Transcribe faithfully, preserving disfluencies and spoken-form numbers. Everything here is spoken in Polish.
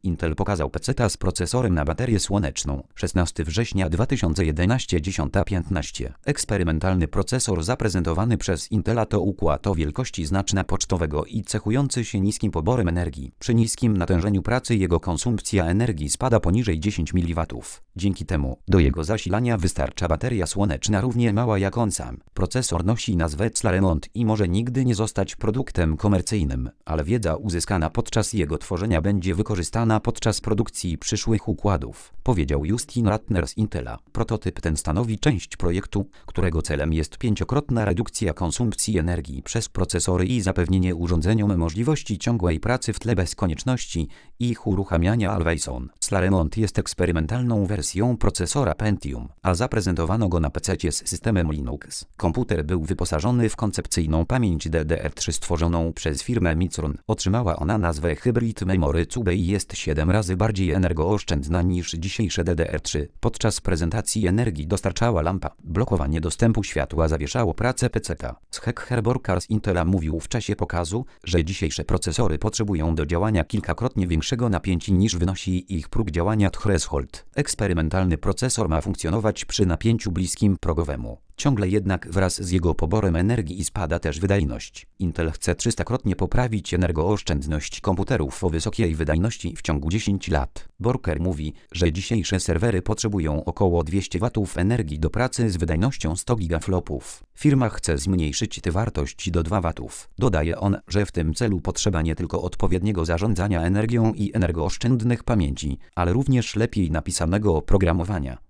Intel pokazał peceta z procesorem na baterię słoneczną. szesnastego września dwa tysiące jedenastego, dziesiąta piętnaście. Eksperymentalny procesor zaprezentowany przez Intela to układ o wielkości znaczna pocztowego i cechujący się niskim poborem energii. Przy niskim natężeniu pracy jego konsumpcja energii spada poniżej dziesięć miliwatów. Dzięki temu do jego zasilania wystarcza bateria słoneczna równie mała jak on sam. Procesor nosi nazwę Claremont i może nigdy nie zostać produktem komercyjnym, ale wiedza uzyskana podczas jego tworzenia będzie wykorzystana podczas produkcji przyszłych układów, powiedział Justin Ratner z Intela. Prototyp ten stanowi część projektu, którego celem jest pięciokrotna redukcja konsumpcji energii przez procesory i zapewnienie urządzeniom możliwości ciągłej pracy w tle bez konieczności ich uruchamiania always on. Claremont jest eksperymentalną wersją procesora Pentium, a zaprezentowano go na pececie z systemem Linux. Komputer był wyposażony w koncepcyjną pamięć D D R trzy stworzoną przez firmę Micron. Otrzymała ona nazwę Hybrid Memory Cube i jest siedem razy bardziej energooszczędna niż dzisiejsze D D R trzy. Podczas prezentacji energii dostarczała lampa. Blokowanie dostępu światła zawieszało pracę peceta. Hecker Borkar z Intela mówił w czasie pokazu, że dzisiejsze procesory potrzebują do działania kilkakrotnie większego napięcia niż wynosi ich próg działania threshold. Eksperymentalny procesor ma funkcjonować przy napięciu bliskim progowemu. Ciągle jednak wraz z jego poborem energii spada też wydajność. Intel chce trzystakrotnie poprawić energooszczędność komputerów o wysokiej wydajności w ciągu dziesięciu lat. Borker mówi, że dzisiejsze serwery potrzebują około dwieście watów energii do pracy z wydajnością sto gigaflopów. Firma chce zmniejszyć tę wartość do dwóch watów. Dodaje on, że w tym celu potrzeba nie tylko odpowiedniego zarządzania energią i energooszczędnych pamięci, ale również lepiej napisanego oprogramowania.